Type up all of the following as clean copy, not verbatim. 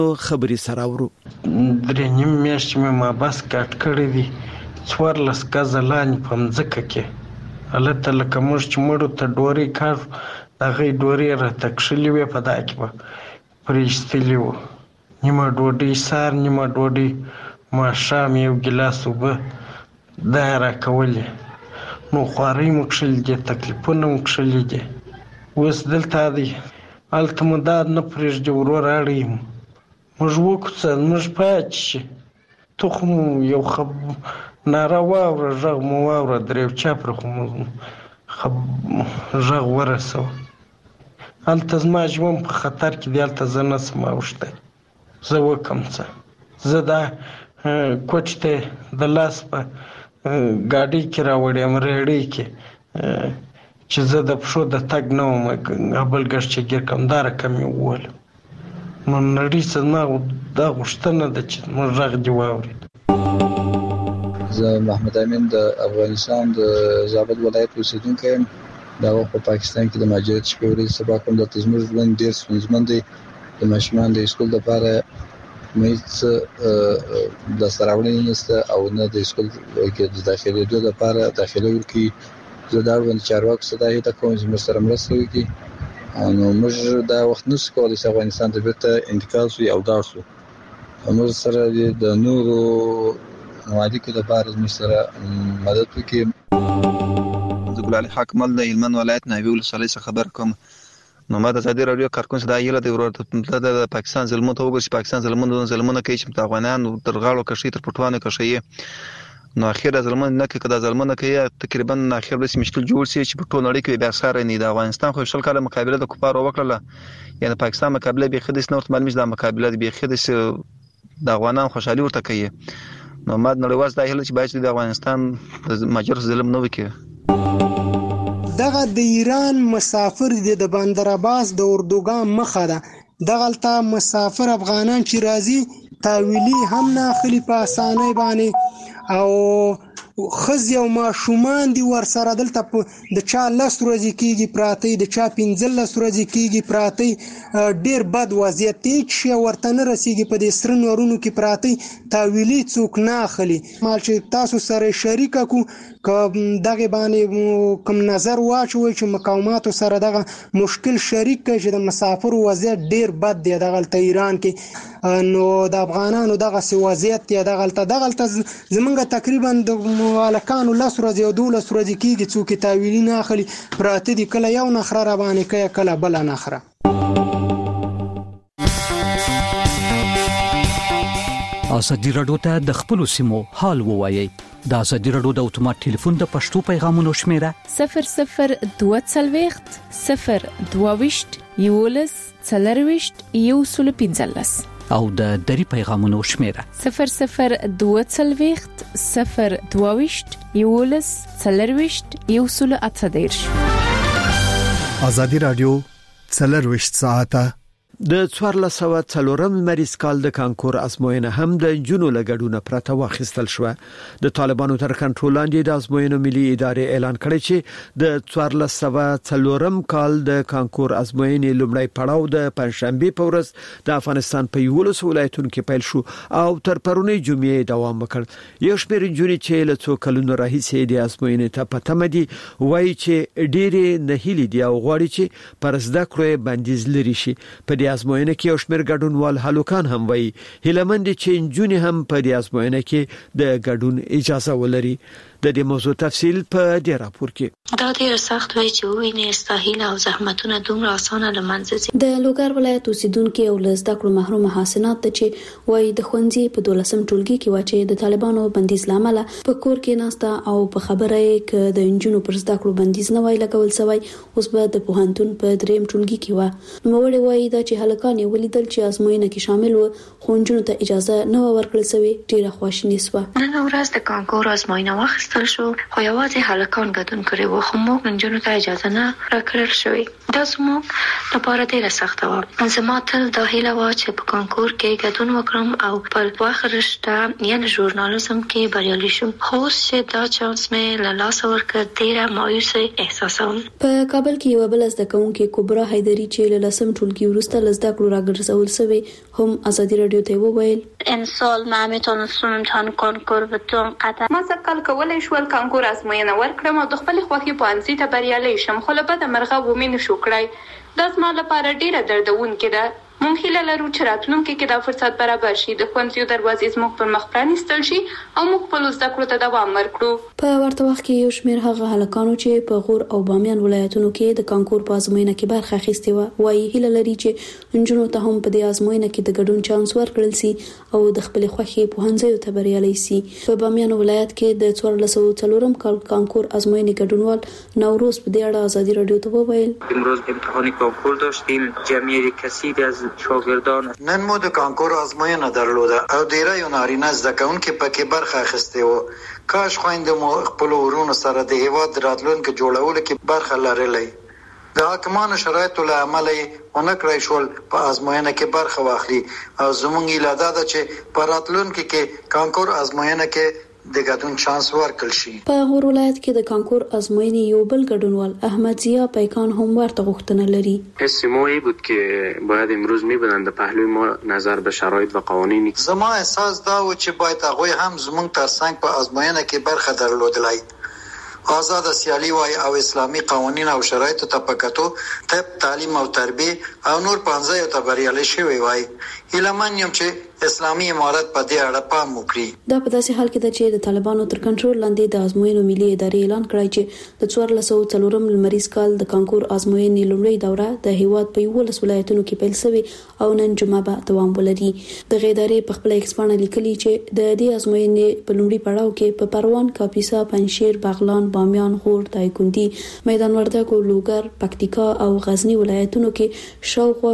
خبري سره ورو 3.5 میاشتې مې مابس کټ کړی دی 14 ګزه لاندې په مځکه کې هلته لکه موږ چې مړو ته ډورۍ کاږو د هغې ډورۍ راته کښلې وې په دا کې به پرې ایستلي وو نیمه ډوډۍ سهار نیمه ډوډۍ ماښام یو ګیلاس اوبه دا یې راکولې نو خوارۍ مو کښلي دي تکلیفونه مو کښلي دي اوس دلته دی هلته مو دا نه پرېږدي ورور اړوي موږ وکوڅه موږ پاتې شي تخم یو ناره واوره غږ مو واوره درېو چاپره خو مو غږ ورسوه هلته زما ژوند په خطر کې دی هلته زه نه شم اوښتی زه وکم څه زه دا کوټې ته د لاس په ګاډۍ کې راوړی یم ریړۍ کې چې زه د پښو د تګ نه وم بل ګډ چې ګیر کم دا رقم یې وولم نو نړۍ څه زما دا غوښتنه ده چې موږ غږ دې واورېد زه محمد امین د افغانستان د زابل ولایت اوسیدونکی یم دا وخت په پاکستان کې د مهاجرت شپې ورځې سبا کوم دلته زموږ ژوند ډېر ستونزمن دی د ماشومانو د اسکول دپاره هیڅ لاسته راوړنې نشته او نه د اسکول کې د داخلېدو دپاره داخله ورکړي زه د اړوندو چارواکو څخه دا هیله کوم چې موږ سره مرسته وکړي نو موږ دا وخت نشو کولی چې افغانستان ته بیرته انتقال شو او لاړ شو موږ سره د نورو ممالکو دپاره موږ سره مدد وکړي زه ګل علي حاکمل د هلمند ولایت ناوې ولسوالۍ څخه خبر کوم نو ما د ازادي راډیو کارکون څخه دا هیله دی ورور د پاکستان ظلمونو ته وګورئ چې پاکستان ظلمونه کوي چې د افغانانو تر غاړو کشي تر پټوانو کشي نو اخر ظلمونه نه کوي کدا ظلمونه کوي تقریبا اخر به مشکل جوړ شي چې په ټول نړۍ کې بیا سره نه د افغانستان خو شل کاله مقابله د کفارو وکړه یعنی پاکستان مقابله به خدای نور معلومه ده مقابله به خدای د افغانانو خوشحالي ورته کوي نو ما نړیواز دا هیله چې باید د افغانستان د ماجر ظلم نه وکړي دغه د ایران مسافر د بندر عباس د اردوګان مخه ده دغلته مسافر افغانان چې راځي تاویلی هم نه خلی په اسانۍ باندې او خزي او ماشومان دي ور سره دلته د چا 10 ورځې کېږي پراته د چا 15 ورځې کېږي پراته ډیر بد وضعیت دی چې ورته نه رسیږي په دې سر نورونو کې پراته تاویلی څوک نه اخلي مال چې تاسو سره شریک کو دغه باندې کوم نظر واچوي چې مقاومت سره دغه مشکل شریک کوي چې د مسافر وضعیت ډیر بد دی دغه ایران کې نو د افغانانو دغه وضعیت دی دغه زمونږ تقریبا د مالکانو 10 ورځې او 12 ورځې کېږي څوک تاویلی نه اخلي پراته دي کله یو نخره را باندې کوي کله بل نخره ازادي راډیو ته د خپل سیمو حال ووایي د ازادي راډیو د اتومات ټلیفون د پښتو پیغامونو شمیره 0022 یولس څلرويشت یو سل پنځلس او د دری پیغامونو شمیره 0022 یولس څلرويشت یو سل اتدیرش ازادي راډیو څلرويشت ساعته د 1440 مریض کال د کانکور ازموینه هم د جنو لګډونه پرته واخیستل شو د طالبانو تر کنټرول لاندې د ازموینو ملي ادارې اعلان کړی چې د 1440 کال د کانکور ازموینې لومړی پړاو د پنځشنبه په ورځ د افغانستان په یولس ولایتونو کې پیل شو او تر پرونی جمعې دوام وکړ یو شمېر جونې چې له څو کلونو راهیسې د ازموینې ته پته مدي وایي چې ډېرې نه هلي دي او غواړي چې پر زده کړو بندیز لري شي په دې ازموینه کې یو شمېر ګډونوال هلوکان هم وایي هیلمند چې جونې هم په دې ازموینه کې د ګډون اجازه ولري د دې موضوع تفصیل په دې راپور کې دا ډیر سخت وای چې وینې استاهل او زحمتونه دومره اسانه لمنځه ځي د لوګر ولایت اوسیدونکو او لزده کړو محروم حسنات ته چې وای د خوندې په 12 ټولګي کې واچي د طالبانو بندیز لامل په کور کې ناستا او په خبره کې د انجونو پر زده کړو بندیز نه وای لګول سوی اوس به د پوهنتون په دریم ټولګي کې و نو وړي وای دا چې هلکان ولیدل چې ازموینه کې شامل و خو انجونو ته اجازه نه ورکړل سوی ډیره خواشینی سو نن ورځ د کانکور ازموینه واخیستل واخیستل شو خو یوازې هلکان ګډون کړي وو خو موږ نجونو ته اجازه نه راکړل شوې دا زموږ لپاره ډیره سخته وه زما تل دا هیله وه چې په کانکور کې ګډون وکړم او په وخت رشته یعنې ژورنالیزم کې بریالي شم خو چې دا چانس مې له لاسه ورکړ ډیره مایوسه احساسوم په کابل کې یو بل زده کوونکې کبرا حیدری چې له لسم ټولګي وروسته لزده کړو راګرځول شوی هم ازادي رادیو ته وویل امسال ما میتونستم امتحان کانکور بتون قطعا ما سکل کولای شول کانکور ازموینه ورکړم او د خپل خوښي پوهنځي ته بریالي شم خو له بده مرغه ومې نشو کړای دا زما لپاره ډیره دردونکې ده مونږ هیله لرو چې راتلونکي کې دا فرصت برابر شي د ښوونځیو دروازې زموږ پر مخ پرانیستل شي او موږ خپل زده کړو ته دوام ورکړو په ورته وخت کې یو شمېر هغه هلکانو چې په غور او بامیان ولایتونو کې د کانکور په ازموینه کې برخه اخیستې و وايي هیله لري چې نجونو ته هم په دې ازموینه کې د ګډون چانس ورکړل شي او د خپل خوښي پوهنځیو ته بریالي شي په بامیان ولایت کې د 1404 کال کانکور ازموینې ګډونوال نوروز په دې اړه ازادي رادیو ته وویل امروز امتحان کانکور داشتیم جمعیت کثیری از شاگردان نن مو د کانکور ازموینه درلوده او ډیری نارینه زده کوونکي پکې برخه اخیستې و کاش خويندې مو خپل ورونو سره د هیواد راتلونکي جوړولو کې برخه لرلې د حکومتونو شرایطو له امله ونکړای شول په ازموینه کې برخه واخلي او زموږ اراده ده چې په راتلونکي کې کانکور ازموینه کې د ګډون چانس ورکړل شي په غور ولایت کې د کانکور ازموینې یو بل ګډونوال احمد ضیا پیکان هم ورته غوښتنه لري حس ما این بود که باید امروز میبودن در پهلوی ما نظر به شرایط و قوانین زما احساس دا و چې باید هغه هم زموږ ترڅنګ په ازموینه کې برخه درلودلای آزاد سیالي وای او اسلامي قوانین او شرایط ته پکاتو طب تعلیم او تربیه او نور پنځه ته بریالي شوی وای هیلمن یم چې اسلامي امارت په دې اړه پام وکړي دا په داسې حال کې ده چې د طالبانو تر کنټرول لاندې د ازموینو ملي ادارې اعلان کړی چې د 1404 لمریز کال د کانکور ازموینې لومړی دوره د هیواد په 11 ولایتونو کې پیل شوی او نن جمعه به دوام ولري د ادارې په خپل ایکسپانه لیکلي چې د دې ازموینې په لومړي پړاو کې په پروان کاپیسا پنځشیر بغلان بامیان غور دایکندي میدان وردګ لوګر پکتیکا او غزنی ولایتونو کې شاوخوا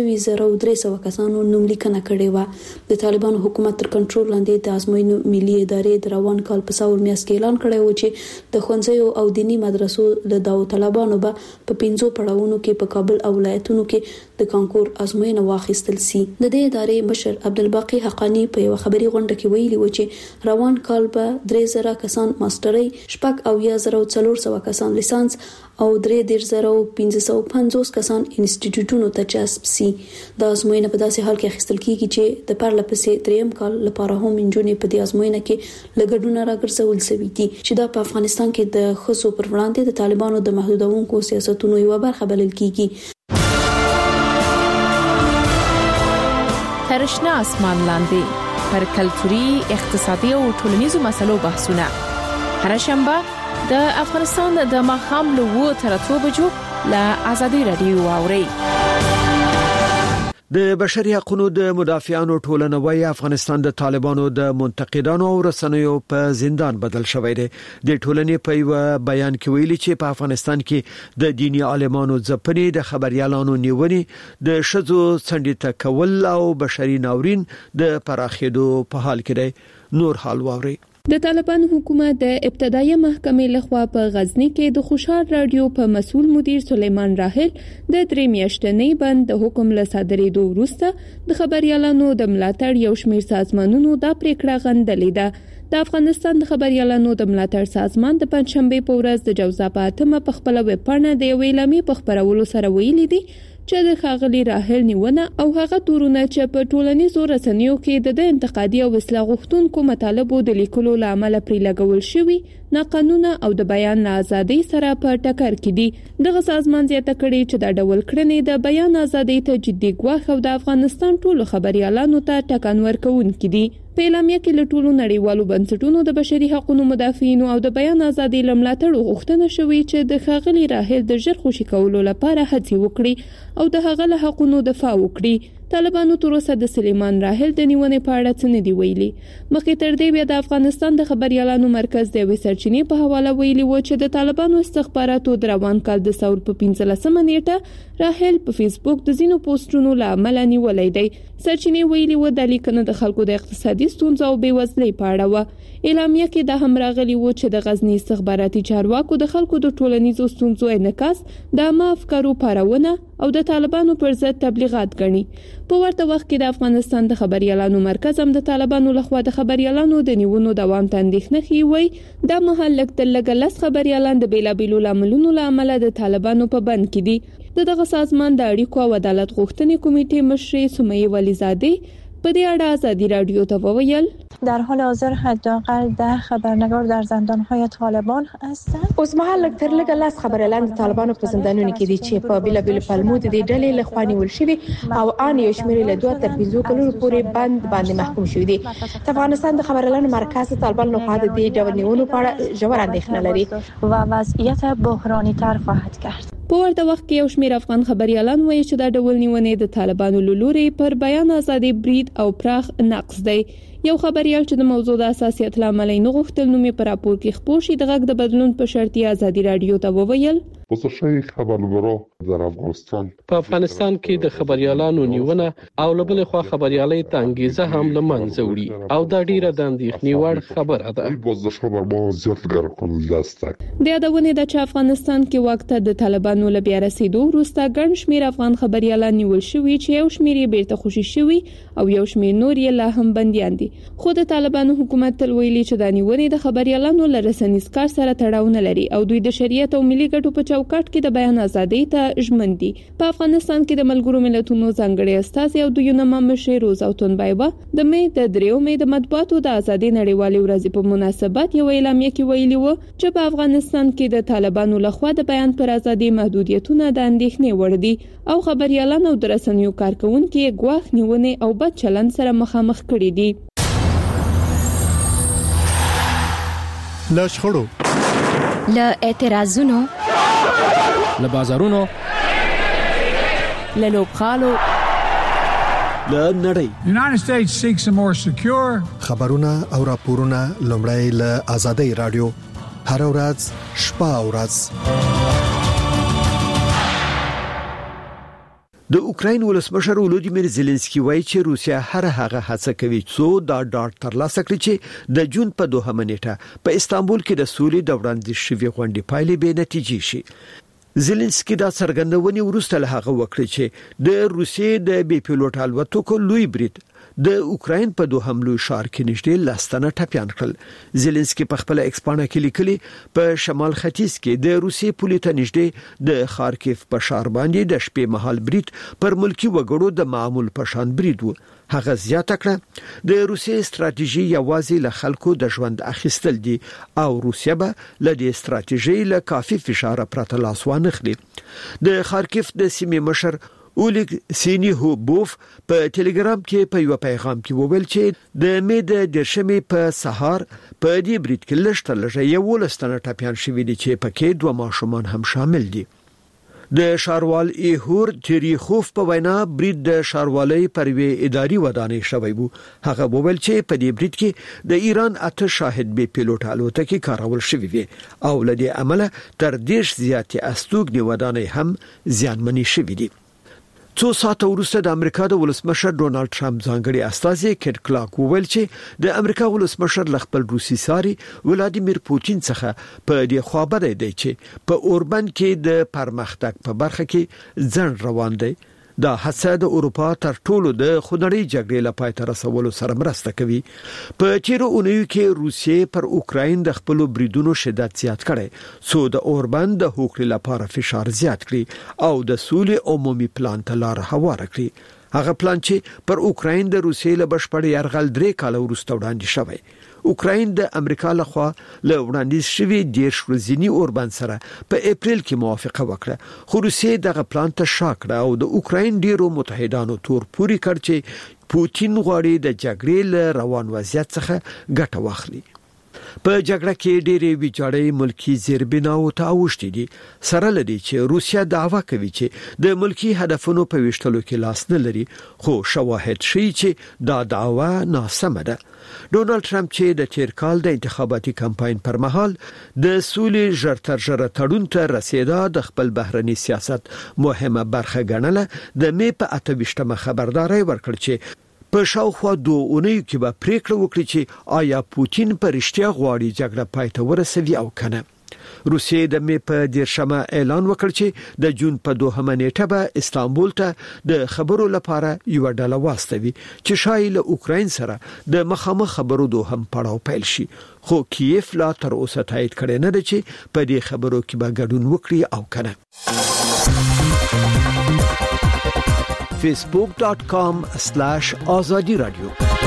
15300 کسانو نوملیکنه کړې و د طالبانو حکومت تر کنټرول لاندې د ازموینو ملي ادارې د روان کال په ساور میاشت کې اعلان کړی و چې د ښوونځیو او دینی مدرسو له داو طالبانو به په 15 پړاوونو کې په کابل او ولایتونو کې د کانکور ازموینه واخیستل سي د دې ادارې مشر عبدالباقی حقانی په یو خبري غونډه کې ویلي و چې روان کال به 3000 کسان ماسترۍ شپږ او 1400 کسان لیسانس او 3550 کسان انسټیټیوټونو ته چسپ سي د ازموینه په داسې حال کې اخیستل کیږي چې د پرلپسې دریم کال لپاره هم انجونې په دې ازموینه کې لګډونه راګرځول شوي دي چې دا په افغانستان کې د خصو پر وړاندې د طالبانو د محدودونکو سیاستونو یو برخه بلل کیږي ترشنه اسمان لاندې پر کلتوري اقتصادي او ټولنیزو مسلو بحثونه هر شنبه د افغانستان د ماښام له 2 تر 3 بجو له ازادي رادیو اوري د بشري حقوقو د مدافعانو ټولنه وايي افغانستان د طالبانو د منتقدانو او رسنیو په زندان بدل شوی دی د ټولنې په یو بیان کې ویلي چې په افغانستان کې د دینی عالمانو ځپنې د خبريالانو نیونې د شذو څنډې کول او بشري ناورین د پراخېدو په حال کې دی نور حال واوري د طالبان حکومت د ابتدایي محکمې لخوا په غزنی کې د خوشحال رادیو په مسؤل مدیر سلیمان راحل د 3 میاشتنۍ بند د حکم له صادرېدو وروسته د خبريالانو د ملاتړ یو شمېر سازمانونو دا پریکړه غندلې ده د افغانستان د خبريالانو د ملاتړ سازمان د پنځشنبه په ورځ د جوزا په اتمه په خپل ویب پاڼه د ویلامي په خبرولو سره ویلي دي چې د خاغلی راحل نیونه او هغه تورونه چې په ټولنیزو رسنیو کې د انتقادي او اصلاح غوښتونکو مطالبو د لیکلو لامل پرې لګول شوی ناقانونه او د بیان ازادي سره په ټکر کې دي دغه سازمان زیاته کړي چې د ډول کړنې د بیان ازادي ته جدي ګواښ او د افغانستان ټولو خبريالانو ته ټکان ورکوونکي دي په اعلامیه کې له ټولو نړیوالو بنسټونو د بشري حقوقو مدافعینو او د بیان ازادي لملاتړ غوښتنه شوې چې د خاغلی راحل د ژر خوشي کولو لپاره هڅې وکړي او د هغه له حقوقو دفاع وکړي طالبانو تر اوسه د سلیمان راحل د نیونې په اړه څه نه دی ویلي. مخکې تر دې بیا د افغانستان د خبريالانو مرکز د وسرچینې په حواله ویلي و چې د طالبانو استخباراتو د روان کال د ثور په 15مه نیټه راحل په فیسبوک د زینو پوسټونو له عمل نیولې دی. سرچینې ویلي و د لیکنه د خلکو د اقتصادي ستونزو او بیوزلۍ په اړه و. اعلامیه کې د همراغلی و چې د غزنی استخباراتي چارواکو د خلکو د ټولنیزو ستونزو انعکاس د عامه افکارو پارونه او د طالبانو پر ضد تبلیغات غني. په ورته وخت کې د افغانستان د خبريالانو مرکز هم د طالبانو لخوا د خبريالانو د نیونو دوام ته اندېښنه ښیي. د محل لګ خبريالان د بیلابیلو لاملونو له امله د طالبانو په بند کې دي. دغه سازمان د اړیکو او عدالت غوښتنې کمیټې مشر سمیه ولیزاده په دې اړه ازادي رادیو ته وویل در حال حاضر حداقل 10 خبرنگار در زندان‌های طالبان هستند. اوس مهال تر لږه لاس خبريالان د طالبانو په زندانونو کې دي چې په بیلابیل پلمو د دې ډلې له خوا نیول شوي او ان یو شمېر له 2 تر 5 کلونو پورې باندې محکوم شوي دي. د افغانستان د خبريالانو مرکز طالبان له خوا د دې ډول نیولو په اړه ژور اندېښنه لري و وضعیت بحرانی تر خواهد کرد. په ورته وخت کې یو شمېر افغان خبريالان وایي چې دا ډول نیونې د طالبانو له لوري پر بیان ازادي برید او پراخ نقص دی. یو خبريال چې د موضوع د اساسیت لامل نه غوښتل نو می پر راپور کې خپور شي د غږ د بدلون په شرطي ازادي رادیو ته وویل خصوصي خبرګرو در افغانستان په افغانستان کې د خبريالانو نیونه او لبل خو خبريالي ته انګیزه هم لمنځه وړي او دا ډیره د اندېښنې وړ خبره ده. د یادونه ده چې افغانستان کې وخت د طالبانو له بیا رسیدو وروسته ګڼ شمېر افغان خبريالان نیول شوي چې یو شمېر یې بیرته خوشي شوي او یو شمېر نور یې لا هم بنديان دي. خو د طالبانو حکومت تل ویلي چې د نیونې د خبريالانو له رسنیز کار سره تړاو نه لري او دوی د شریعت او ملي ګټو په چوکاټ کې د بیان ازادي ته ژمن دي. په افغانستان کې د ملګرو ملتونو ځانګړي استازي او د یونما مشر روزا تونبایوا د مې د 3 مې د مطبوعاتو د ازادي نړیوالې ورځې په مناسبت یو اعلامیه کې ویلي و چې په افغانستان کې د طالبانو لخوا د بیان پر ازادي محدودیتونه د اندېښنې وړ دي او خبريالان او د رسنیو کارکونکو ګواښ نیونې او بد چلند سره مخامخ کړي دي. له شخړو له اعتراضونو له بازارونو له لوبخالو له نړۍ United States seeks a more secure خبرونه او راپورونه لومړی له آزادۍ رادیو هر ورځ شپه او ورځ. د اوکراین ولسمشر ولودیمیر زيلنسکي وایي چې روسیا هر هغه هڅه کوي چې دا ډاټ ترلاسه کړي چې د جون په 2 نیټه په استانبول کې د سولې د وړاندیز شوی غونډې پایلې به نتیجې شي. زيلنسکي دا څرګندونې ورسته له هغه وکړي چې د روسیې د بي پيلوټ الوتکو لوی برید د اوکراین په 2 حملو شار کې نږدې لاستنه ټپيان کړل. زيلنسکي په خپل ایکسپانه کې لیکلي په شمال ختیځ کې د روسیې پولیټه نږدې د خارکیف په شار باندې د شپې مهال برید پر ملکی وګړو د معمول پشان برید و. هغه زیاته کړه د روسیې ستراتیژي یوازې له خلکو د ژوند اخیستل دي او روسیا به له دې ستراتیژي له کافي فشار پرته لاس وانه خلي. د خارکیف د سیمې مشر اولیګ سینیهوبوف په ټلګرام کې په یو پیغام کې وویل چې د مې د درشمې په سهار په دې برید کې لږ تر لږه یو لستنه ټپيان شوي دي چې پکې 2 ماشومان هم شامل دي. د شاروال ایهور تریخوف په وینا برید د شاروالۍ پر وی اداري ودانۍ شوی وو. هغه وویل چې په دې برید کې د ایران 8 شاهد بي پيلوټ الوتکې کارول شوی وي او لدې عمله تر 10 زیاتې استوګنې ودانۍ هم زیانمنې شوې دي. څو ساعته وروسته د امریکا د ولسمشر ډونالد ټرمپ ځانګړي استازي کټ کلاک وویل چې د امریکا ولسمشر خپل روسي ساري ولادیمیر پوتین څخه په دې خبره دی چې په اوربند کې د پرمختګ په برخه کې ځن روان دی. دا هڅه د اروپا تر ټولو د خونړۍ جګړې لپاره تر رسولو سره مرسته کوي. په چیرې اونیو کې روسیې پر اوکراین د خپل بریدونو شدت زیات کړي سو د اوربند د هوکړې لپاره فشار زیات کړي او د سولې عمومي پلان ته لار هواره کړي. هغه پلان چې پر اوکراین د روسیې له بشپړ یرغل 3 کال وروسته وړاندې شوی. اوکراین د امریکا لخوا له وړاندیز شوی 10 ورځنی اوربند سره په اپریل کې موافقه وکړه خو روسیې دغه پلان ته شا کړه او د اوکراین ډیرو متحدانو تور پوری کړ چې پوتین غواړي د جګړې له روان وضعیت څخه ګټه واخلي. په جګړه کې ډېری ویجاړې ملکی زیربناو ته اوښتي دي سره لري چې روسیا دعوا کوي چې د ملکی هدفونو په وشتلو کې لاس نه لري خو شواهد ښيي چې دا دعوا ناسمه ده. ډونالد ټرمپ چې د تیر کال د انتخاباتي کمپاین پر مهال د سولې ژرتر تړون ته رسیدا د خپل بهرني سیاست مهمه برخه ګڼله د می په 28مه خبرداري ورکړ چې په شاوخوا 2 اونیو کې به پریکړه وکړي چې آیا پوتین په رښتیا غواړي جګړه پای ته ورسوي او کنه. روسیې د می په 10مه اعلان وکړ چې د جون په 2مه نیټه به استانبول ته د خبرو لپاره یو ډله واستوي چې شایي له اوکراین سره د مخامخ خبرو دوهم پړاو پیل شي خو کیف لا تر اوسه تایید کړي نه ده چې په دې خبرو کې به ګډون وکړي او کنه. facebook.com/azadi radio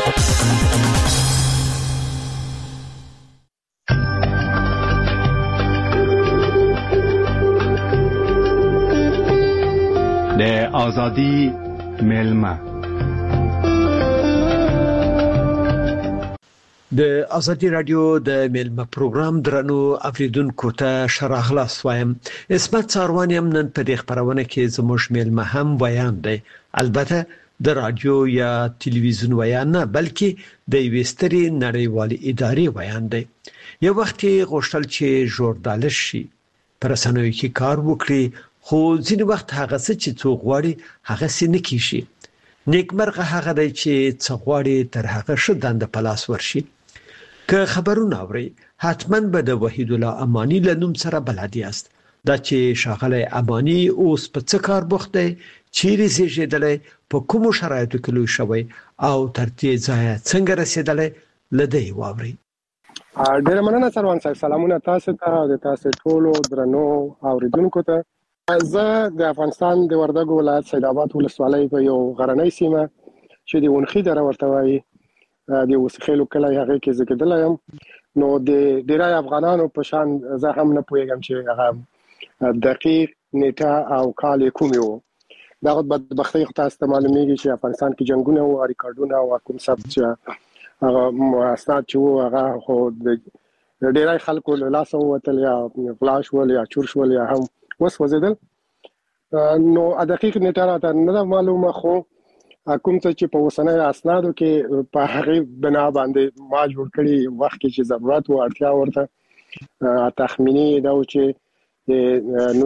د آزادی ملما د ازادي رادیو د ملما پروګرام درنو اوریدونکو ته شراغلاس وایم. اسمت څاروانیم نن په دې خبرونه کې زموږ ملما هم بیان دی، البته د رادیو یا ټلویزیون بیان نه بلکې د ویستري نړیوالې ادارې بیان دی. یو وخت غوښتل چې ژورنالیست شي، پر رسنیو کې کار وکړي، خو ځینې وخت هغه څه چې څوک غواړي هغه څه نه کیږي. نیکمرغه هغه دی چې څوک غواړي تر هغه ښه دنده په لاس ورشي. که خبرونه اوري حتما به د وحید الله امانی له نوم سره بلد یاست. دا چې شاغله امانی اوس په څه کار بوخت دی، چیرې زیږیدلی، په کومو شرایطو کې لوی شوی او تر دې ځایه څنګه رسیدلی لدی واوري. ډیر مننه سروان صاحب. سلامونه تاسو ته او تاسو ټولو درنو اوریدونکو ته. زه د افغانستان د وردګو ولایت سید آباد ولسوالۍ په یو غرنۍ سیمه چې د ونخي دره ورته وایي د وسخېلو کلی هغه کې زګیدلی یم. نو د ډیری افغانانو په شان زه هم نه پوهیږم چې هغه دقیق نیټه او کال کومه وو. دا بدبختي خو تاسو ته معلومیږي چې افغانستان کې جنگونه او ریکارډونه او کوم څه چې هغه اسناد چې وو هغه خو د ډیری خلکو له لاسه وتل یا غلاش ول یا چور شول یا هم وسوځیدل. نو دقیق نیټه راته نه معلومه، خو کوم څه چې په وسنۍ اسنادو کې په هغه بنا باندې ما جوړ کړی وخت کې چې ضرورت او اړتیا ورته تخمینی دا و چې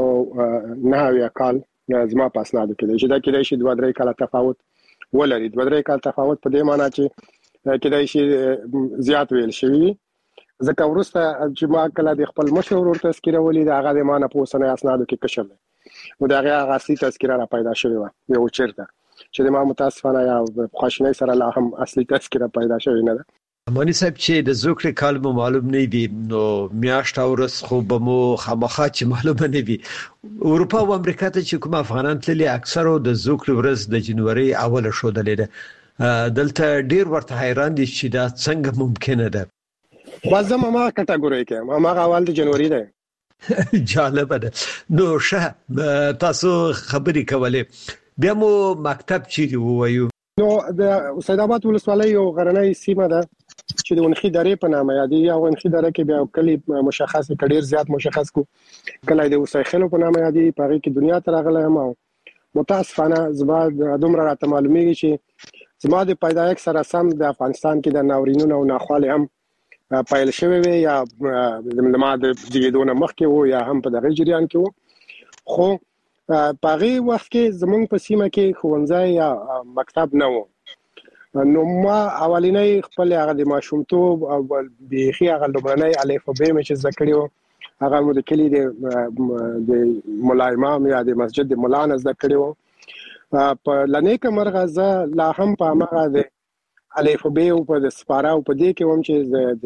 1990 کال زما په اسنادو کې چې دا کېدای شي 2-3 کال تفاوت ولري. 2-3 کال تفاوت په دې معنی چې کېدای شي زیات ویل شي. ځکه ورسته چې ما کله د خپل مشور ورته تذکره ولید هغه د معنی په وسنۍ اسنادو کې کشف دی نو دا هغه اصلي تذکره را پیدا شوی و یو چیرته چې د ما متاسفانه یا خواشنۍ سره لا هم اصلي تذکره پیدا شوی نه ده. امانی صاحب چې د زوکړې کال مو معلوم نه دی نو میاشت او ورځ خو به مو خامخا چې معلومه نه وي. اروپا او امریکا ته چې کوم افغانان تللي اکثرو د زوکړې ورځ د جنوري اوله شودلې ده. دلته ډیر ورته حیران دي چې دا څنګه ممکنه ده. وازم ما کټګوري کې ما اول د جنوري ده. جالب ده. نو شه تاسو خبرې کولې بیا مو مکتب چیرې ووایو؟ نو د سید آباد ولسوالۍ یو غرنۍ سیمه ده چې د ونخي درې په نامه یادېږي. او ونخي دره کې بیا کلی مشخص کډیر زیات مشخص کو کله د وسایخلو په نامه یادېږي. په هغه کې دنیا ته راغلی هم او متاسفانه زما دومره راته معلومیږي چې زما د پیدایښت سره سم د افغانستان کې د ناورینونو او ناخوالې هم پایل شوی وي یا د ما د زیږیدو مخکې وو یا هم په دغه جریان کې وو. خو په هغه وخت کې زمونږ په سیمه کې ښوونځی یا مکتب نه وو. نو ما اولینې خپل هغه د ماشومتوب او بيخي هغه لومړنۍ الف او ب مې چې زده کړی وو هغه مو د کلی د مولا امام یا د مسجد د مولا نه زده کړی وو. په لنیکه مرغه زه لا هم په هغه د الف او ب او په د سپاره او په دې کې هم چې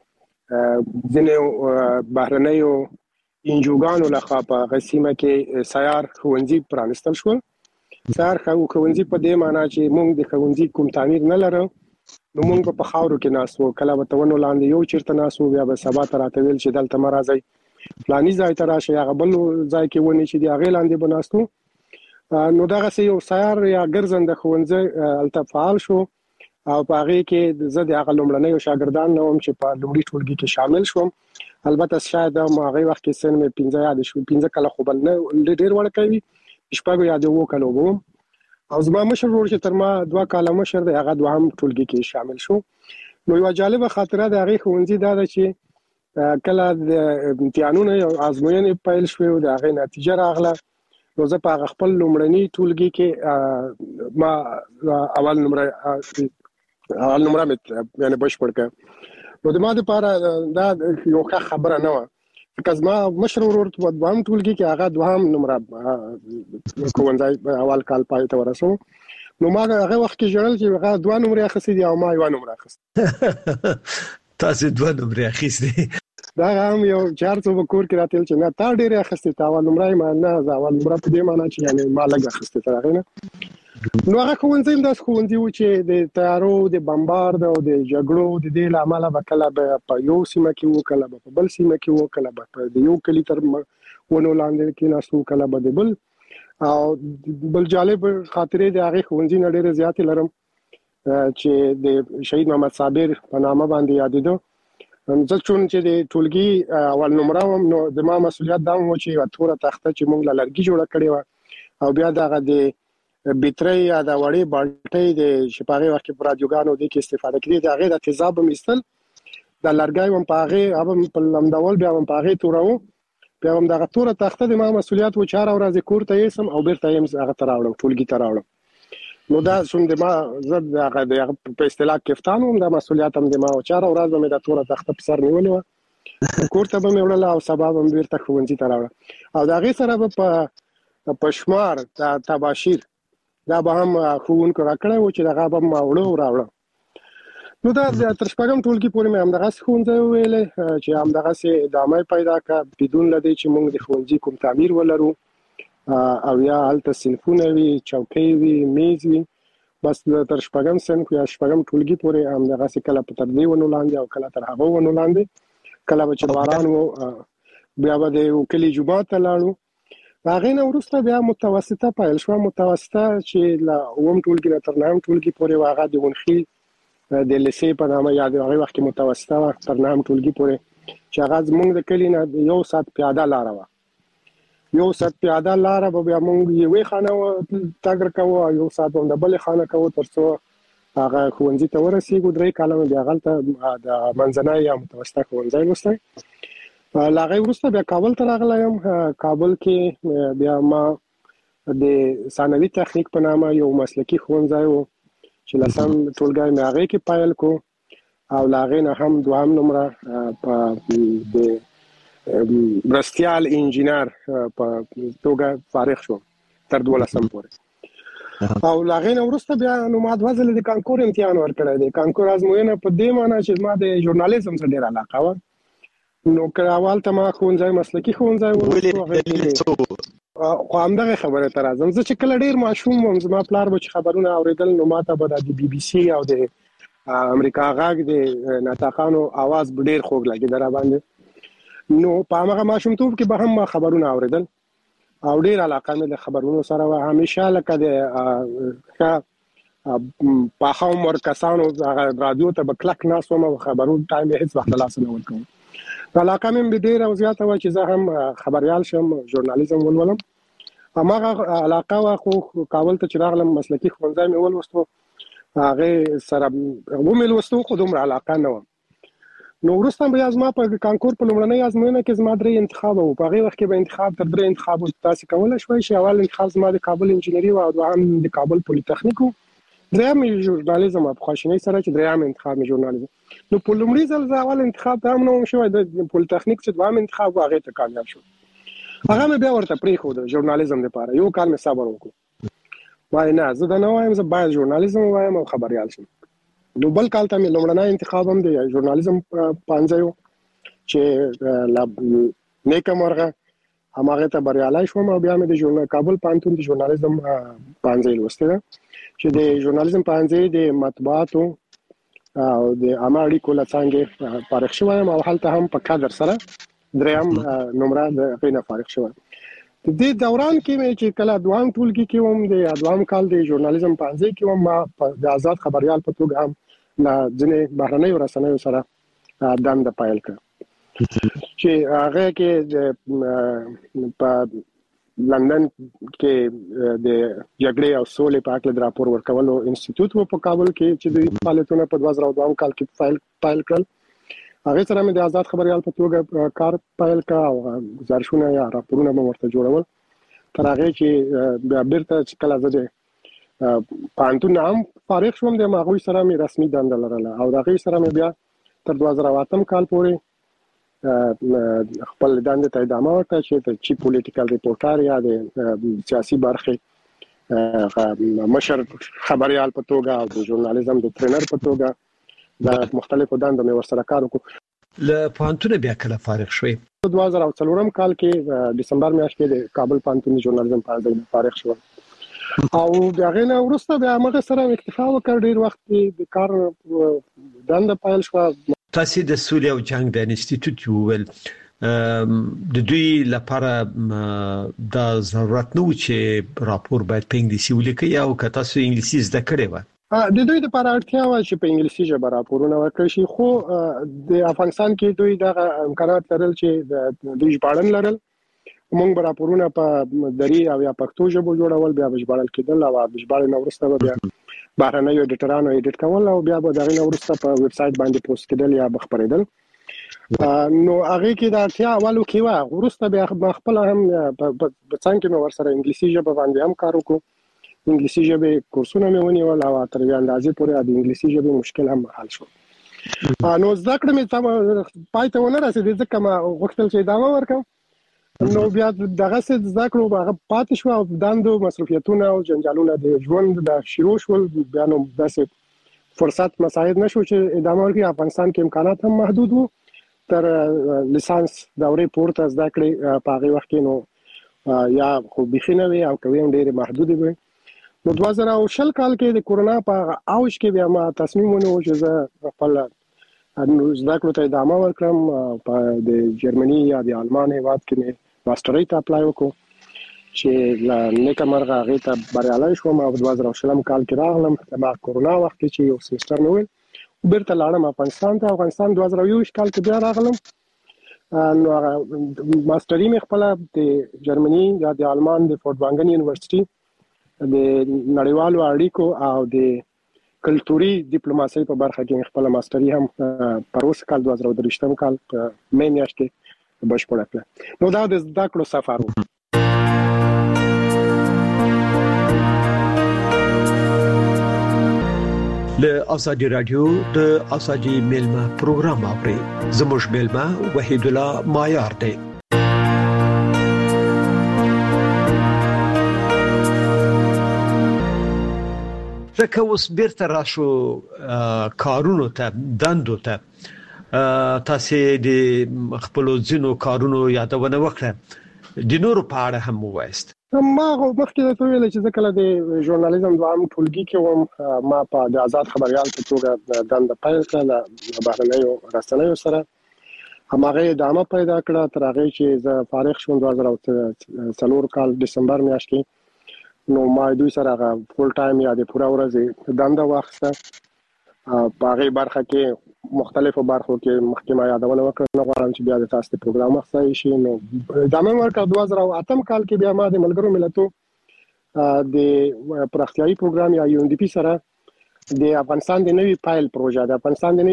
د ځینې بهرنیو انجوګانو لخوا په غسیمه کې سیار ښوونځي پرانستل شو. سیار ښوونځي په دې معنی چې موږ د ښوونځي کوم تعمیر نه لرو نو موږ په خاورو کې ناسو کله به تونو لاندې یو چیرته ناسو بیا به سبا ته راته ویل چې دلته مرزي فلاني ځای ته راشي هغه بل ځای کې ونی چې دی هغه لاندې بناستو. نو دغه یو سیار یا ګرځنده ښوونځي التفاعل شو او په هغه کې زه د هغه لومړنۍ شاګردان نوم چې په لومړي ټولګي کې شامل شوم. البته شاید ما هغه وخت کې سن مې 15 یاد شو 15 کله خو بل نه ډېر وړ کوي شپږ یا د وو کلو وو او زما مشر ورور چې تر ما 2 کاله مشر دی هغه دوهم ټولګي کې شامل شو. نو یو جالب خاطره د هغه ښوونځي دا ده چې کله د امتحانونو او ازموینې پیل شوې او د هغه نتیجه راغله نو زه په خپل لومړني ټولګي کې ما اول نمبر مې یعنی بشپړ کړ. نو د ما لپاره دا یو خبره نه و که زما مشر ورور په دوام ټولګي کې هغه دوهم نمبر کوونځای اول کال پای ته ورسو. نو ما هغه وخت کې جوړل چې هغه 2 نمبر اخیستي دي او ما 1 نمبر اخیست. تاسو 2 نمبر اخیستي دا هم یو 400 کور کې راتل چې نه تا ډېر اخیستي تا اول نمبر ما نه اول نمبر په دې معنی چې یعنی ما لږ اخیستي تر هغه نه. نو هغه ښوونځی د ښوونځي و چې د تیارو د بمبارد او د جګړو د دې لامل به کله په یو سیمه کې و کله په بل سیمه کې و کله په یو کلی تر ونو لاندې کې ناسو کله به د بل او بل جالب خاطرې د هغه ښوونځي نه ډېر زیات لرم چې د شهید محمد صابر په نامه باندې یادېدو. زه چون چې د ټولګي اول نمبر وم نو د ما مسولیت دا و چې یو توره تخته چې موږ لرګي جوړه کړې و او بیا دغه د بیتري یا د وړې بالټۍ د شپږ وخت په رادیوګانو د کې استفاده کړې د هغه د تیزاب مستل د لرګي هم په هغه هم په لمدول بیا هم په هغه تورو بیا هم دغه توره تخته د ما مسولیت و 4 ورځې کور ته یې سم او بیرته یې هغه تراوړم ټولګي تراوړم. نو دا څوم د ما زد هغه په اصطلاح کفتانو د مسولیت هم د ما 4 ورځې مې د توره تخته په سر نیولې و کور ته به مې وړل او سبب هم بیرته ښوونځي ته راوړم او دا غي سره په پښمار د تباشیر دا به هم ښوونکو راکړی و چې دغه به ما راوړم. نو دا تر شپږم ټولګي پورې مې همدغه ښوونځی ویلې چې همدغه سي ادامه پیدا کړ بدون لدی چې موږ د ښوونځي کوم تعمیر ولرو او یا هلته صنفونه وي چوکۍ وي میز وي بس تر شپږم صنف یا شپږم ټولګي پورې همدغه سي کله په تر دې ونو لاندې او کله تر هغه ونو لاندې کله به چې باران و بیا به د کلی جومات ته لاړو. هغه نه وروسته بیا متوسطه پیل شو متوسطه چې لا اوم ټولګي تر نهم ټولګي پورې واغه د ونخي د لسی په نامه یاد هغه وخت متوسطه تر نهم ټولګي پورې چې هغه زموږ د کلی نه یو سات پیاده لار و یو سات پیاده لار به بیا موږ یوې خانه تاګر کوو یو سات هم د بل خانه کوو ترڅو هغه ښوونځي ته ورسېږو 3 کاله بیا غلطه د منځنۍ یا متوسطه ښوونځی لوستی. لاغه وروسته بیا کابل ته راغلم. کابل کې بیا ما د ثانوي تخنیک په نامه یو مسلکی ښوونځی و چې لسم ټولګی مې هغه کې پایل کو او لاغه نه هم دوهم نمبر په د برستیال انجینر په توګه فارغ شوم تر 12 پورې او لاغه نه وروسته بیا نو ما د وزل د کانکور امتحان ورکړی دی. کانکور ازموینه په دې معنی چې ما د ژورنالیزم سره ډیر علاقه و نو که اول ته ما ښوونځی مسلکی ښوونځی و خو همدغه خبره تر ازم زه چې کله ډیر ماشوم وم زما پلار به چې خبرونه اوریدل نو ماته به د بي بي سي او د امریکا غاګ د ناتاقانو आवाज ډیر خوږ لګي در باندې. نو په هغه ماشومتوب کې به هم خبرونه اوریدل او ډیر علاقه مې د خبرونو سره و همیشه لکه د په عمر کسانو رادیو ته بکلک ناس و خبرونه ټایم هیڅ وخت لاس نه ورکوم. علاقه مې ډیر او زیاته و چې زه هم خبريال شم ژورنالیزم ولولم. هماغه علاقه و خو کابل ته چې راغلم مسلکی ښوونځی مې ولوستو هغه سره ومې لوستو خو دومره علاقه نه و. نو وروسته بیا زما په کانکور په لومړنۍ ازموینه کې زما 3 انتخاب وو. په هغه وخت کې به انتخاب تر 3 انتخاب تاسو کولای شئ چې اول انتخاب زما د کابل انجینری او دوهم د کابل پولی تخنیک دریم ژورنالیزم په خواشینۍ سره چې دریم انتخاب ژورنالیزم. نو په لومړي ځل زه اول انتخاب ته هم نو شوی د پولی تخنیک چې دوهم انتخاب هغه ته کامیاب شو. هغه مې بیا ورته پریښود ژورنالیزم لپاره یو کال مې صبر وکړ. وای نه زه دا نه وایم زه باید ژورنالیزم وایم او خبريال شم. نو بل کال ته مې لومړنی انتخاب هم د ژورنالیزم پانځایو چې نیکه مرغه هماغه ته بریالای شوم او بیا مې د کابل پانتون د ژورنالیزم پانځای لوسته چې د ژورنالیزم پانځای د مطبوعاتو او د عامه اړیکو لڅنګه فارغ شوم او هلته هم په کادر سره دریم نمبر د غینه فارغ شوم. د دې دوران کې مې چې کله دوام ټولګي کې وم د دوام کال د ژورنالیزم پانځي کې وم ما د آزاد خبريال په توګه هم لا ځنې بهرنۍ رسنیو سره دند پایل کړ چې هغه کې په لندن کې د جګړې او سولې په اړه د راپور ورکولو انسټیټیوټ په کابل کې چې د فعالیتونو په 2002 کال کې فایل کړل هغه سره مې د آزاد خبريال په توګه کار پایل کا او گزارشونه یا راپورونه مې ورته جوړول تر هغه چې بیا بیرته کله زه پانتون هم فارغ شوم د ماغوي سره مې رسمي دنده لرله او هغه سره مې بیا تر 2008 کال پورې خپل دنده ته ادامه ورکړه چې چیف پولیټیکل ریپورټر یا د سیاسي برخه مشر خبريال په توګه او د ژورنالیزم د ټرینر په توګه د مختلفو دندو مې ورسره کار وکړ. له پانتون بیا کله فارغ شوې؟ 2004 کال کې دسمبر میاشت کې د کابل پانتون ژورنالیزم په اړه فارغ شوم او هغه نه وروسته بیا موږ سره اکتفا وکړ ډیر وخت د کار دنده پایل شو. تاسو د سولې او جنگ د انسټیټیوټ ویل د دوی لپاره د ضرورت نو چې راپور باید په انګلیسي ولیکي او که تاسو انګلیسي زده کړی و د دوی لپاره اړتیا و چې په انګلیسي ژبه راپورونه ورکړي شي خو د افغانستان کې دوی د امکانات لرل چې د ژباړن لرل موږ راپورونه په دری او یا پښتو ژبه جوړول بیا ژباړل کېدل او ژباړن ورسته بیا بهرنۍ ایډیټرانو ایډیټ کول او بیا به دغه ورسته په ویب سټ باندې پوسټ کېدل یا بخبرېدل نو هغه کې د اړتیا اولو کې و ورسته بیا خپل هم په څنګه نو ورسره انګلیسي ژبه باندې هم کار وکړو انګلیسي ژبه کورسونه مې ونیول او تر یو اندازې پورې د انګلیسي ژبه مشکل هم حل شو. نو زده کړم چې پای ته ونه رسېدم ځکه ما غوښتل چې ادامه ورکړم نو بیا دغه څه زده کړو هغه پاتې شو او دندو مصروفیتونه او جنجالونه د ژوند د شروع شول بیا نو داسې فرصت مساعد نشو چې ادامه ورکړي. افغانستان کې امکانات هم محدود وو تر لیسانس دورې پورته زده کړې په هغه وخت کې نو یا خو بخینه وي او کوي ډېر محدود وي. نو 2020 کال کې د کورونا په اوج کې بیا ما تصمیم ونیو چې زه خپل زده کړو ته ادامه ورکړم په د جرمني یا د آلمان هیواد کې ماسترۍ ته اپلای وکړو چې نیکه مرغه هغه ته بریالي شوم او 2020 کال کې راغلم ما کورونا وخت کې چې یو سمستر نو بیرته لاړم افغانستان 2020 کال کې بیا راغلم نو ماسترۍ مې خپل د جرمني یا د آلمان د فورټوانګن یونیورسيټي د نړیوالو اړیکو او د کلتوري ډیپلوماسۍ په برخه کې خپل ماسترۍ هم پروس کال 2023 کال په مې میاشت کې بشپړه کړه. نو دا د زده کړو سفر و. له ازادي رادیو د ازادي ملما پروګرام اوري زموږ ملما وحید الله مایار دی. ځکه اوس بیرته راشو کارونو ته دندو ته تاسو د خپل ځینو کارونو یادونه وکړه د نورو په اړه هم وایست. ما مخکې ته ویل چې کله د ژورنالیزم دوام ټولګي کې وم ما په د آزاد خبريال په توګه دنده پیل کړه بهرنیو رسنیو سره همغه ادامه پیدا کړه تر هغه چې زه فارغ شوم 2004 کال دسمبر میاشت کې نو ما دوی سره فول ټایم یا د پوره ورځ دنده واخسته په هغه برخه کې مختلفو برخو کې محکمه یادونه وکړه نو غواړم چې بیا د تاسو پروګرام اخصای شي نو ادامه ورکړه 2008 کال کې بیا ما د ملګرو ملتونو د پراختیايي پروګرام یا UNDP سره د افغانستان د نوي پایل پروژه د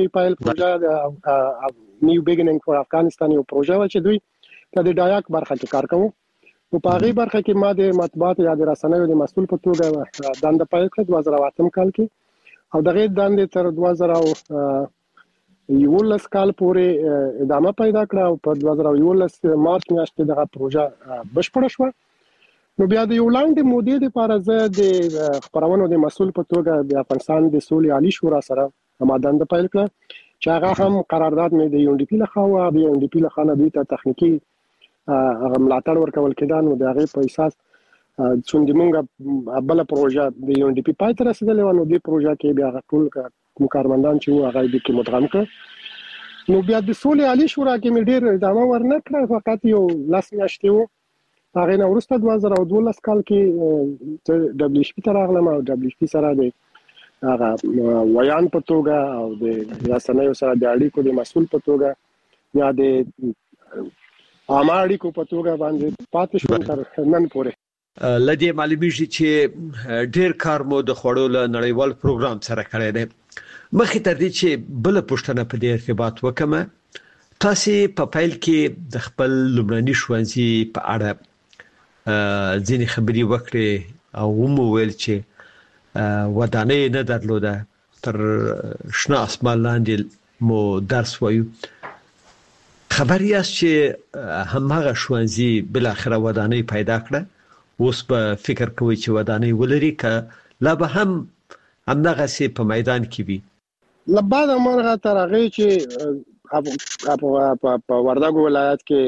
نیو بیګینینګ فور افغانستان یو پروژه و چې دوی د ډایاک برخه کې کار کوي نو په هغه برخه کې ما د مطبوعات یا د رسنیو د مسؤل په توګه دنده پیل کړه 2008 کال کې او دغه دنده تر 2011 کال پورې ادامه پیدا کړه او په 2011 مارچ میاشت کې دغه پروژه بشپړه شو. نو بیا د یو لاندې مودې لپاره زه د خبرونو د مسؤل په توګه د افغانستان د سولې عالی شورا سره دنده پیل کړه چې هغه هم قرارداد مې د UNDP لخوا د UNDP لخوا نه دوی ته تخنیکی ملاتړ ورکول کېده نو د هغه په اساس څنګه موږ بل پروژه د UNDP پای ته رسیدلې و نو د پروژه کې بیا ټول کارمندان چې هغه د کې مدغم کړ نو بیا د سولې عالی شورا کې مې ډېر ادامه ورنکړه فقط یو لاس میاشتې و هغه نه وروسته 2012 کال کې دبليو ایچ پی ته راغلم او دبليو ایچ پی سره د هغه ویان په توګه او د رسنیو سره د اړیکو د مسؤل په توګه یا د عامه اړیکو په توګه باندې پاتې شوم تر نن پورې. لدې معلومیږي چې ډېر کار مو د خوړو له نړیوال پروګرام سره کړی دی. مخکې تر دې چې بل پوښتنه په دې ارتباط وکم، تاسو په فایل کې د خپل لومړني ښوونځي په اړه ځینې خبرې وکړې او مو ویل چې ودانۍ نه درلوده، تر شنه اسمان لاندې مو درس وایو. خبر یاست چې همغه ښوونځي بل اخره ودانۍ پیدا کړه، اوس په فکر کوي چې ودانۍ ولري که لا به هم همدغه سي په میدان کې وي؟ لبعد مرغه تر هغه چې په وردګو ولایت کې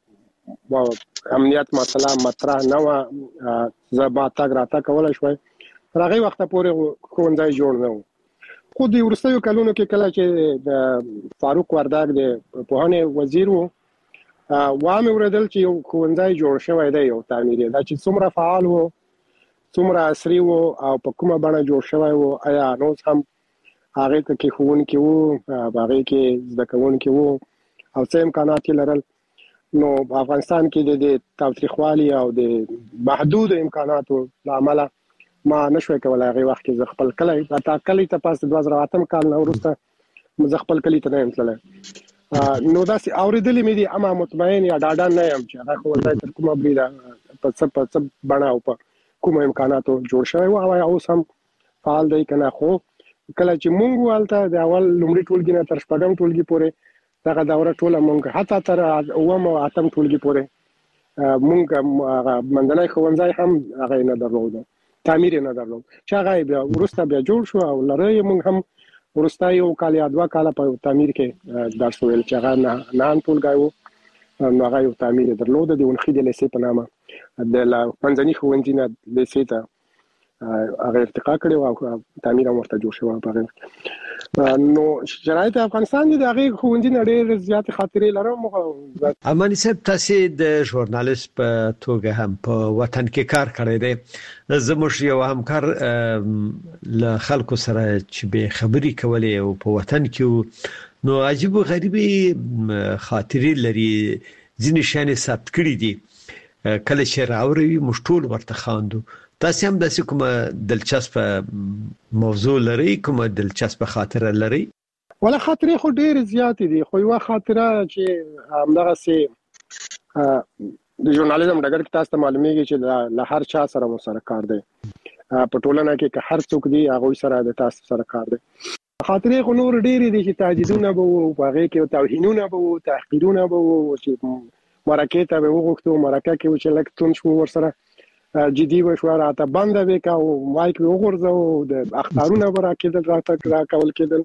امنیت مسله مطرح نه و، زما تاګ راته کولای شوي تر هغه وخت پورې ښوونځي جوړ نه و. خو د ورستیو کلونو کې کله چې د فاروق وردګ د پوهنې وزیر وو، وامه ورېدل چې یو ښوونځي جوړ شوی دی، یو تعمیري دا چې څومره فعال وو، څومره عصري وو او په کومه بڼه جوړ شوی وو، آیا نو هم هغه کې ښوونکي وو، هغه کې زده کوونکي وو او څه امکانات لرل. نو په افغانستان کې د تاوتریخوالي او د محدود امکاناتو لامل ما نشوي کولای هغه وخت کې خپل کلی ته پاس 2008 کال نه وروسته خپل کلی ته نه تلل. نو دا سي اوریدلې مې دي، اما مطمئن یا ډاډه نه یم چې هغه ولای تر کومه بریده په څه بڼه او په کوم امکاناتو جوړ شوی او اوس هم فعال دی کنه. خو کله چې مونږ والته د اول لومړي ټولګي نه تر شپږم ټولګي پورې دغه دوره ټوله مونږ حتی تر اوم او اتم ټولګي پورې مونږ منځنی ښوونځی هم هغه نه درلود، تعمیر نه درلود چې هغه بیا ورسته بیا جوړ شو او لري مونږ هم ورسته یو کال یا دوه کال په تعمیر کې درس ویل چې هغه نه ټولګي وو، نو هغه یو تعمیر درلود د ونخې د لیسې په نامه د منځنی ښوونځي نه لیسې ته هغه ارتقا کړی او تعمیر ورته جوړ شو. نو شرایط افغانستان د هغه ښوونځي نه ډېر زیات خاطرې لرم. امانی صاحب، تاسو د ژورنالیست په توګه هم په وطن کې کار کړی دی. زموږ یو همکار له خلکو سره چې به خبري کولې او په وطن کې نو عجیب او غریبي خاطرې لري، ځینې شانې ثبت کړې دي. کله چې راوړي مشټول ورته خواندو. تاسو هم د کومه دلچسپ موضوع لري، کومه دلچسپ خاطره لري؟ ولا خاطرې خو ډېر زیات دي، خو یو خاطره چې همدغه سي د ژورنالیزم ډګر کې تاسو ته معلومیږي چې له هر چا سره مو سره کار دی، په ټولنه کې که هر څوک دی هغه سره د تاسو سره کار دی. خاطرې خو نور ډېر دي چې تهدیدونه به وو، هغه کې توهینونه به وو، تحقیرونه به وو، چې مرکه ته به وغوښتو، مرکه کې چې لکتون شو ور سره جدي وشو راته بند وکا او مایک وګورځو د اخبارونه ورکېدل راته کول کېدل.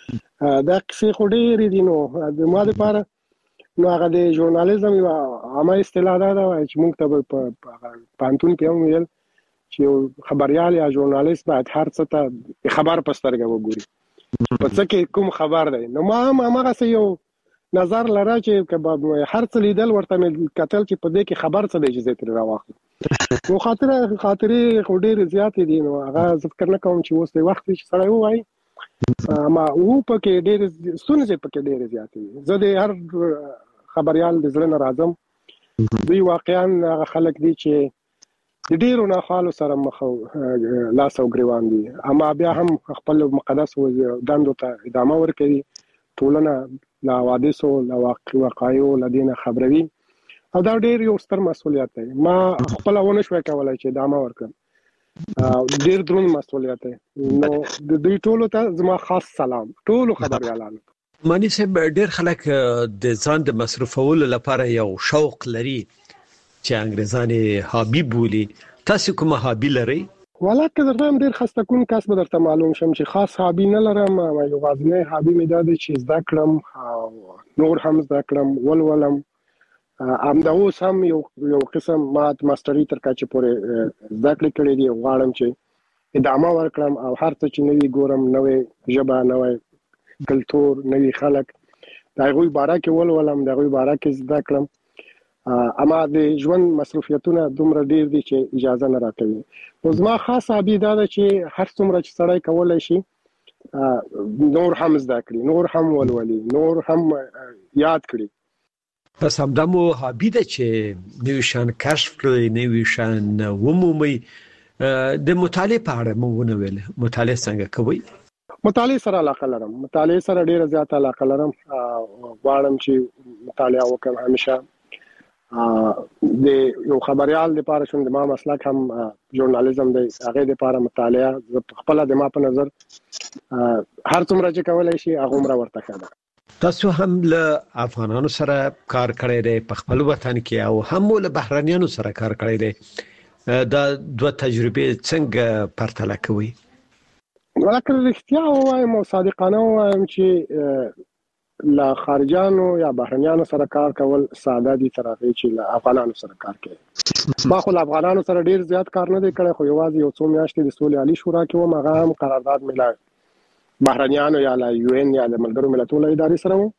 دا څه خو ډېر دي. نو د ما لپاره نو هغه د ژورنالیزم یو عامه اصطلاح ده چې موږ ته په پانتون کې هم ویل چې خبريال یا ژورنالیست باید هر څه ته خبر پسترګه وګوري، په څه کې کوم خبر دی. نو ما هم هغه څه یو نظر لره چې هر څه لیدل ورته کتل چې په دې کې خبر څه دی چې زه تر راوخم. نو خاطرې خو ډېر زیات دي. نو هغه ذکر نه کوم چې اوس د وخت چې سره وایي ما او پکې ډېر ستونزې پکې ډېر زیات دي. زه د هر خبريال د زړه نه راځم، دوی واقعا هغه خلک دي چې د ډېرو ناخوالو سره مخ لاس او ګریوان دي، اما بیا هم خپل مقدس دندو ته ادامه ورکوي، ټولنه لا حوادثو لا واقعیو لدینه خبروي او دا ډېر یو ستر مسؤلیت دی. ما خپل ونه شوي کولای چې ادامه ورکړم، ډېر دروند مسؤلیت دی. نو د دوی ټولو ته زما خاص سلام، ټولو خبريالانو. مانی صاحب، ډېر خلک د ځان د مصرفولو لپاره یو شوق لري چې انګريزانه هابي بولي. تاسو کومه هابي لري؟ ولکه درته ډېر خسته کون کس به درته معلوم شم چې خاص هابي نه لرم. یو غاځنه هابي مې ده چې زده کړم او نور هم زده کړم ولولم. دا اوس هم یو قسم ماستری تر کچې پورې زده کړې دي. غواړم چې ادامه ورکړم او هر څه چې نوی ګورم، نوې ژبه، نوې کلتور، نوې خلک، دا غوي باره کې ولولم، دا غوي باره کې زده کړم. اما د ژوند مصرفیتونه دومره ډیر دي چې اجازه نه راکوي. نو زما خاص عبیده ده چې هر څومره چې سړی کولای شي نور هم زده کړي، نور هم ولولي، نور هم یاد کړي. پس همدا مو هابي ده چې نوي شان کشف کړئ، نوي شان ومومئ. د مطالعې په اړه مو ونه ویل، مطالعه څنګه کوئ؟ مطالعه سره علاقه لرم، مطالعه سره ډیره زیاته علاقه لرم. غواړم چې مطالعه وکړم همیشه. د یو خبريال لپاره شوم، د ما مسلک هم ژورنالیزم دی، هغه لپاره مطالعه خپل د ما په نظر هر څومره چې کولای شي هغه عمر ورته کړه. تاسو هم له افغانانو سره کار کړی دی په خپل وطن کې، او هم له بهرانيانو سره کار کړی دی. دا دوه تجربې څنګه پرتله کوي؟ ولکه رښتیا وایم او صادقانه وایم چې لا خارجانو یا بهرانيانو سره کار کول ساده دي تر هغه چې له افغانانو سره کار کوي. ما خو له افغانانو سره ډیر زیات کار نه دی کړی، خو یوازې یو څو میاشتې د صلح علی شورا کې وم، هغه هم قرارداد ملا بهرانيانو یا له یو ان یا د ملګرو ملتونو ادارې سره و.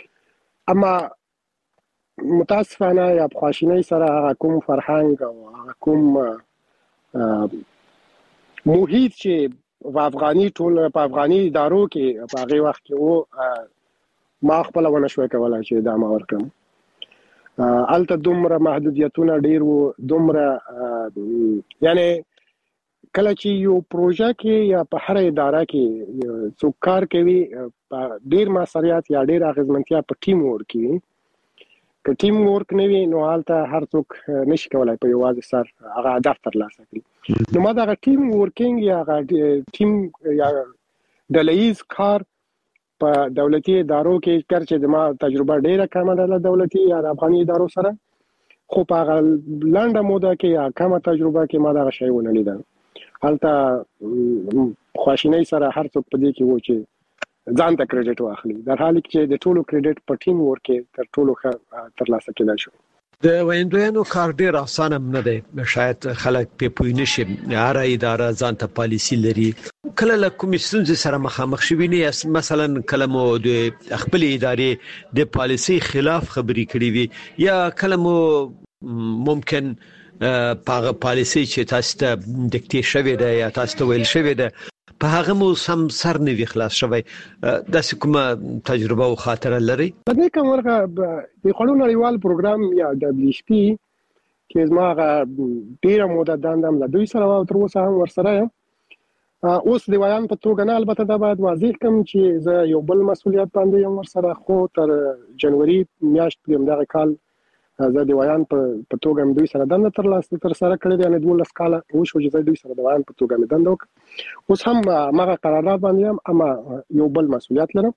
اما متاسفانه یا خواشینی سره هغه کوم فرهنګ او هغه کوم محیط چې په افغاني ټول په افغاني ادارو کې په هغه وخت کې و ما خپل ونه شوي کولای چې دا ما ورکم. الته دومره محدودیتونه ډیر وو، دومره یعنی کله چې یو پروژه کې یا په هر اداره کې څوک کار کوي په ډیر مسؤلیت یا ډیر اغیزمنتیا په ټیم ورک وي. که ټیم ورک نه وي نو الته هر څوک نشي کولای په یوازې سر هغه هدف ترلاسه کړي. نو ما دا ټیم ورکینګ یا ټیم یا ډلهیز کار په دولتي ادارو کې کړ چې ما تجربه ډیره کمه ده له دولتي یا د افغاني ادارو سره، خو په لنډه موده کې یا کمه تجربه کې ما دا شی ونه لیدل. هلته خواشینی سره هر څوک په دې کې و چې ځان ته کریډټ واخلي، در حال کې د ټولو کریډټ په ټیم ورک تر ټولو ښه ترلاسه کېدای شو. د ویندویانو کار ډیر اسانه نه دی، شاید خلک په پوی نشي. هر اداره ځان ته پالیسی لري. کله له کوم ستونزې سره مخامخ شوي نه، مثلا کله مو د خپل ادارې د پالیسی خلاف خبري کړې وي، یا کله مو ممکن په پالیسی چې تاسو ته دکټې شوی دی یا تاسو ته ویل شوی دی په هغه مو سم سر نه وی خلاص شوی. د کومه تجربه او خاطره لري؟ په دې کوم ورغه د خلونو نړیوال پروګرام یا WHP چې زما ډیره موده داندم له دوی سره او تر اوسه هم ورسره یم. اوس د ویان په توګه نه، البته دا باید واضح کوم چې زه یو بل مسولیت باندې یم ورسره، خو تر جنوري میاشت دغه کال زه د ویان په توګه دوی سره دنده تر سره کړې ده، یعنی 12 کال وشو چې زه دوی سره د ویان په توګه دنده وکړم. اوس هم ماغه قرارداد باندې یم، اما یو بل مسولیت لرم.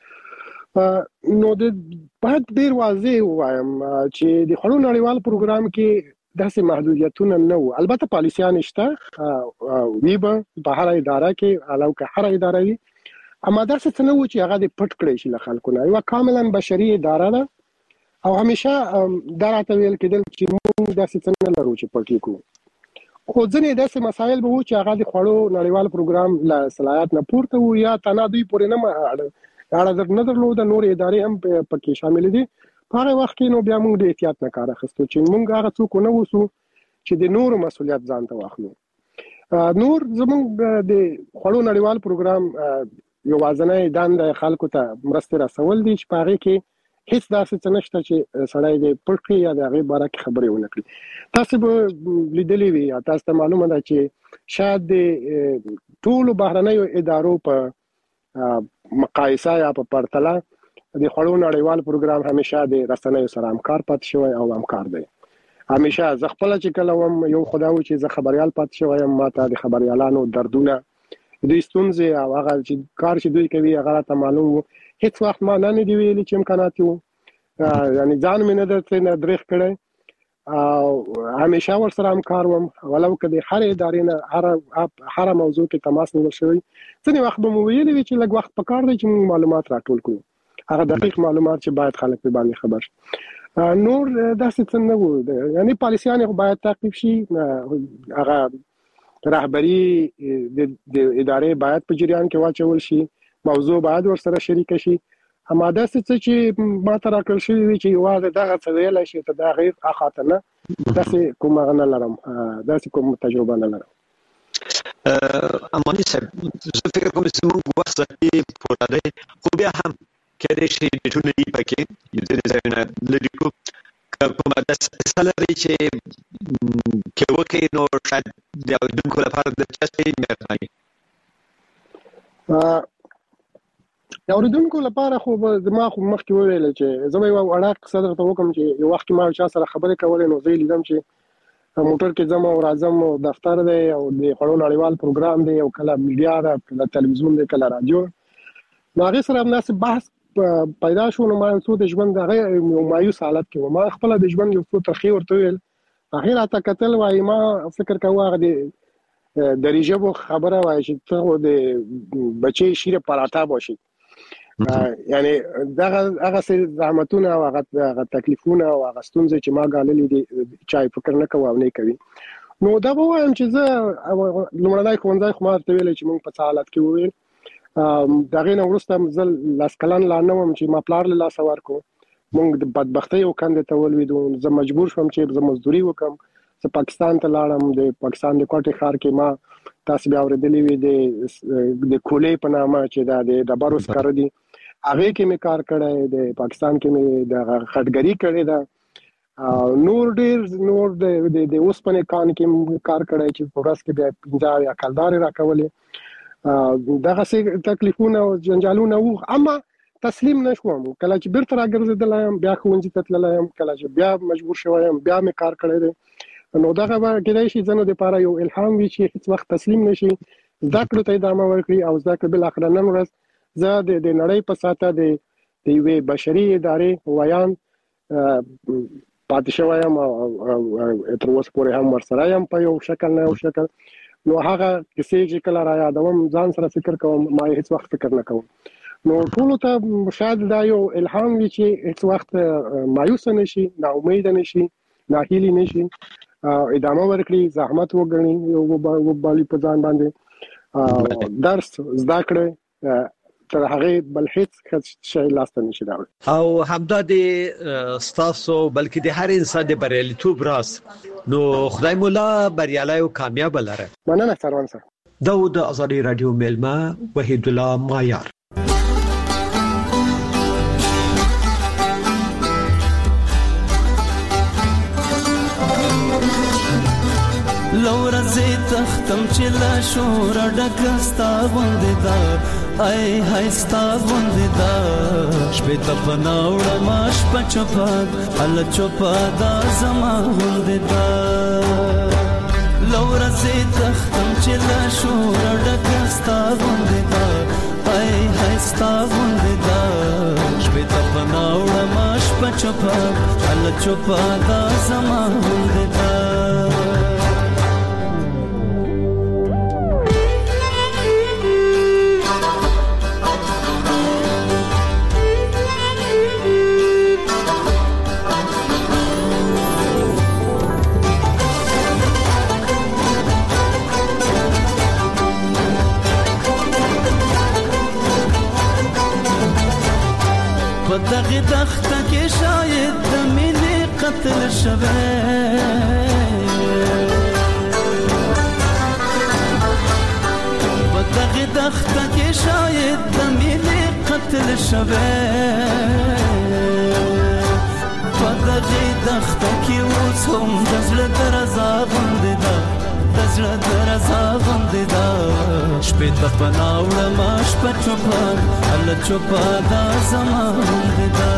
نو د باید ډیر واضح وایم چې د خلونو نړیوال پروګرام کې داسې محدودیتونه نه وو. البته پالیسیان شته وی په هر اداره کې، علاوه که هر اداره وي، اما داسې څه نه وو چې هغه د پټ کړی شي له خلکو نه. یو کاملا بشري اداره ده او همیشه دا راته ویل کېدل چې موږ داسې څه نه لرو چې پټ کړو. خو ځینې داسې مسایل به وو چې هغه د خوړو نړیوال پروګرام له صلاحیت نه پورته وو یا تنها دوی پورې نه درلوده، نور ادارې هم پکې شامل دي. په هغه وخت کې نو بیا موږ د احتیاط نه کار اخیستو چې موږ هغه څوک نه وسو چې د نورو مسولیت ځان ته واخلو. نور زموږ د خوړو نړیوال پروګرام یوازینی دنده خلکو ته مرسته رسول دي چې په هغه کې هیڅ داسې څه نشته چې سړی د پټ یا د هغې باره کې خبرې ونه کړي. تاسو به لیدلې وي یا تاسو ته معلومه ده چې شاید د ټولو بهرنیو ادارو په مقایسه یا په پرتله د خوړو نړیوال پروګرام همیشه د رسنیو سره همکار پاتې شوی او همکار دی. همیشه زه خپل چې کله وم یو خدای و چې زه خبريال پاتې شوی یم، ماته د خبريالانو دردونه، د ستونزې او هغه چې کار چې دوی کوي هغه ته معلوم وو. هیڅ وخت ما نه دی ویلي چې امکانات وو، یعنی ځان مې نه درېخ کړی او همیشه ورسره همکار وم. ولو که د هر ادارې نه هر موضوع کې تماس نیول شوی، ځینې وخت به مو ویلي وي چې لږ وخت پکار دی چې موږ معلومات راټول کړو، هغه دقیق معلومات چې باید خلک په باندې خبر شي. نور داسې څه نه وو، یعنی پالیسیان باید تعقیب شي، هغه رهبری د ادارې باید په جریان کې واچول شي، موضوع باید ورسره شریک شي هماده چې ما تر کړل شي چې یوازې دغه څه ویل شي ته دا غیر اخاطه نه داسې کوم نه لرم داسې کوم تجربه نه لرم. امانی صاحب زه فکر کوم چې موږ وخت کې پوره دی خو بیا هم کله چې د ټولنې پکې د ځایونه لري کو کومه د سلري چې کې وکي نو شاید د اوریدونکو لپاره د چستې مهرباني د اوریدونکو لپاره خو ما خو مخکې وویل چې زه به یو اړه قصه درته وکم چې یو وخت ما چا سره خبرې کولې نو زه لیدم چې موټر کې ځم او راځم دفتر دی او د خړو نړیوال پروګرام دی او کله میډیا دا کله تلویزیون دی کله رادیو نو هغه سره مناسب بحث پیدا شو نو ما څو د ژوند دغه مایوس حالت کې ما خپل د ژوند یو څو ترخی ورته ویل هغه راته کتل وای ما فکر کوم هغه د ریجبو خبره وای چې ته د بچي شیره پراټا باشي یعنی هغه زحمتونه او هغه تکلیفونه او هغه ستونزې چې ما غاللې دي چای فکر نه کوم او نه کوي نو دا وایم چې زه لومړنۍ ښوونځی خو ما ته ویل چې موږ په حالت کې وویل دغه نو ورسته مزل لاسکلان لا نه وم چې ما پلار له لاس ورکو موږ د بدبختۍ او کندې ته ولویدو زه مجبور شوم چې زه مزدوري وکم زه پاکستان ته لاړم د پاکستان د کوټې ښار کې ما تاسو بیا اوریدلې وي د کولې په نامه چې دا د ډبرو سکاره دي هغه کې مې کار کړی د پاکستان کې مې د خټګری کړی دا نور د اوسپنې کان کې کار کړی چې ورځ کې بیا 15 یا کلدار راکولې دغه څه تکلیفونه او جنجالونه وو اما تسلیم نشوم کله چې بیرته راګرځیدم بیا ښوونځي ته تللم کله چې بیا مجبور شوم بیا مې کار کړی دی نو دغه کېدای شي زنه د پاره یو الهام وي چې هیڅ وخت تسلیم نشي زده کړو ته ادامه ورکړي او زده کړ بل اخر نن ورځ زه د نړۍ په ساته د یوې بشري ادارې ویان پاتې شوم او تر اوسه پورې هم ورسره یم په یو شکل نه یو شکل نو هغه کیسې چې کله را یادوم ځان سره فکر کوم ما هیڅ وخت فکر نه کوم نو ټول ته شاید دا یو الهام وي چې هیڅ وخت مایوس نشي نا امید نشي ناهیلي نشي ادامه ورکړي زحمت وګڼي یو وبالي په ځان باندې درس زده کړي تر هغه بل هیڅ شی لاسته نشي راوړي او همدا د ستاسو بلکې د هر انسان د بریالیتوب راز نو خدای مولا بریالي او کامیاب لره مننه سروان صاحب داود ازادي رادیو ملما وحید الله مایار لورزه تختم چې لا شور ډکستا غوندې دا ای هاي ستا غوندې دا شپه ته پناوړ ماش پچپاد ال چوپا دا زما غوندې دا لورزه تختم چې لا شور ډکستا غوندې دا ای هاي ستا غوندې دا شپه ته پناوړ ماش پچپاد ال چوپا دا زما غوندې دا دغه تخته کې شاید د مینې قتل شوه دغه تخته کې شاید د مینې قتل شوه دغه تخته کې اوس هم د زړه درزا غوندې ده د زړه درزا غوندې ده شپې ته پناوړ ماش په چوپان ال چوپا دا زما غوندې ده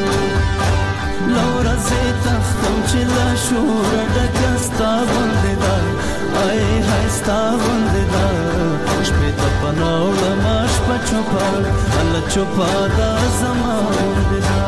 لورزه تختم چې لا شور ډکه ستا غوندې ده ای هاي ستا غوندې ده شپې ته پناوړ ماش په چوپان ال چوپا دا زما غوندې ده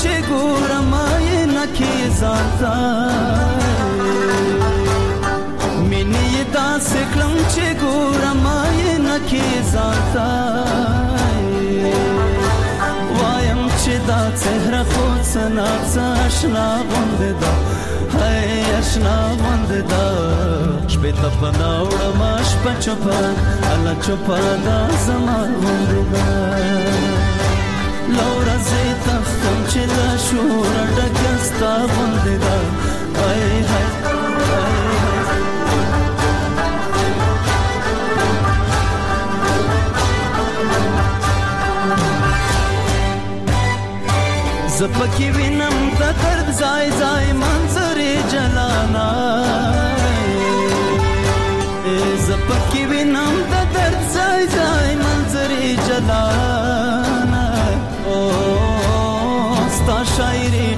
چې ګورم نه کې ځانتا مینې داسې کلم چې ګورم نه کې ځانتا وایم چې دا څهره خو څنا آشنا غوندې ده هاي آشنا غوندې ده شپې ته پناه وړم شپه چوپه الله چوپه دا زما غوندې ده لورا زه تختم چې له شوره ډکه ستا غوندې ده هاي هاي زپکی وینم د درد ځای ځای منظرې جلانا زپکی وینم د درد ځای ځای منظرې جلانا او ستا شاعري